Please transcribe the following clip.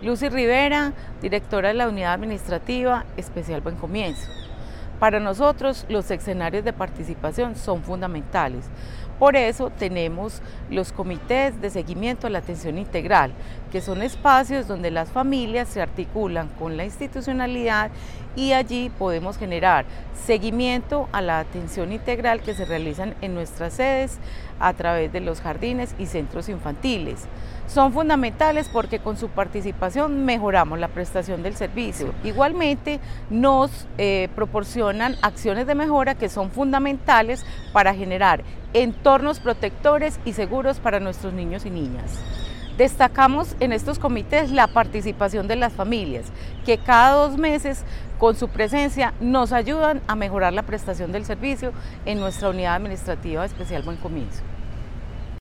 Lucy Rivera, directora de la Unidad Administrativa Especial Buen Comienzo. Para nosotros los escenarios de participación son fundamentales. Por eso tenemos los comités de seguimiento a la atención integral, que son espacios donde las familias se articulan con la institucionalidad y allí podemos generar seguimiento a la atención integral que se realizan en nuestras sedes a través de los jardines y centros infantiles. Son fundamentales porque con su participación mejoramos la prestación del servicio. Igualmente nos proporcionan acciones de mejora que son fundamentales para generar entornos protectores y seguros para nuestros niños y niñas. Destacamos en estos comités la participación de las familias, que cada 2 meses con su presencia nos ayudan a mejorar la prestación del servicio en nuestra Unidad Administrativa Especial Buen Comienzo.